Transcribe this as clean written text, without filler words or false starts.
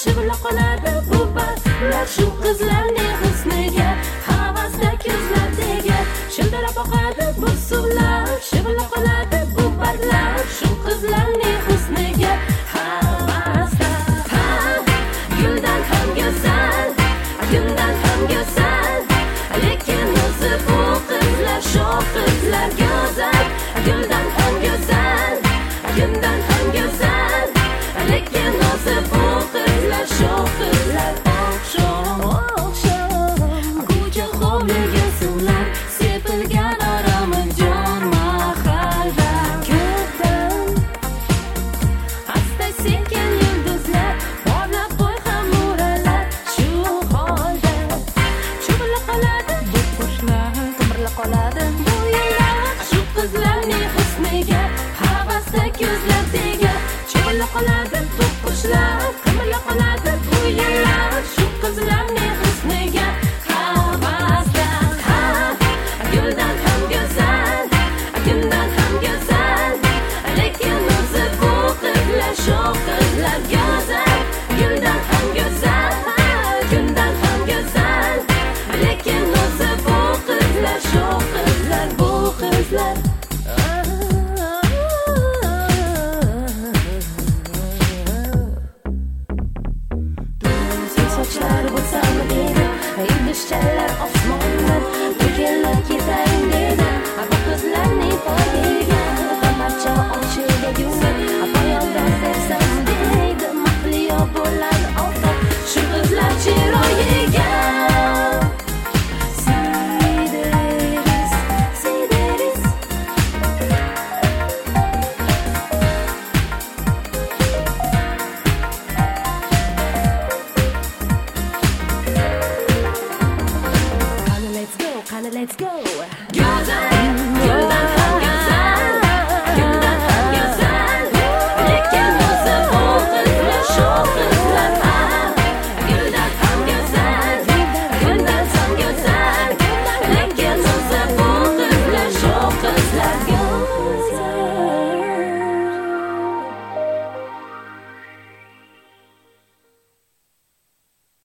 shivillab qoladi bu barglar shu qizlarning husniga havasda ko'zlar tegar shildirab oqadi bu suvlar shivillab qoladi bu barglar shu qizlarning husniga havasda guldan ham go'zal guldan ham go'zal lekin o'zi bu qizlar shu qizlar go'zal guldan ham go'zal guldan ham go'zal lekin o'zi bu qizlar shu qizlar o'xsham ko'cha hovliga suvlar sepilgan Oromjon mahalla ko'kdan asta sekin yulduzlar porlab qo'y ham nuralar shu holda cho'milib qoladi bu qushlar qimirlab qoladi bu yillar shu qizlarning husniga havasda ko'zlar tegar cho'milib qoladi bu qushlar qimirlab qoladi bu yillar shu qizlarning husniga havasda guldan ham go'zal guldan ham go'zal lekin o'zi bu qizlar shu qizlar go'zal guldan ham go'zal guldan ham go'zal lekin o'zi bu qizlar shu qizlar bu qizlar sochlari bo'lsami deydi yulduzchalar osmondan to'kilib ketayin deydi bu qizlarning poyiga tamarcha oshiga gullar poyondan sevsam deydi mahliyo bo'ladi oftob shu qizlar chiroyiga Sideris Let's go. Go'zal, guldan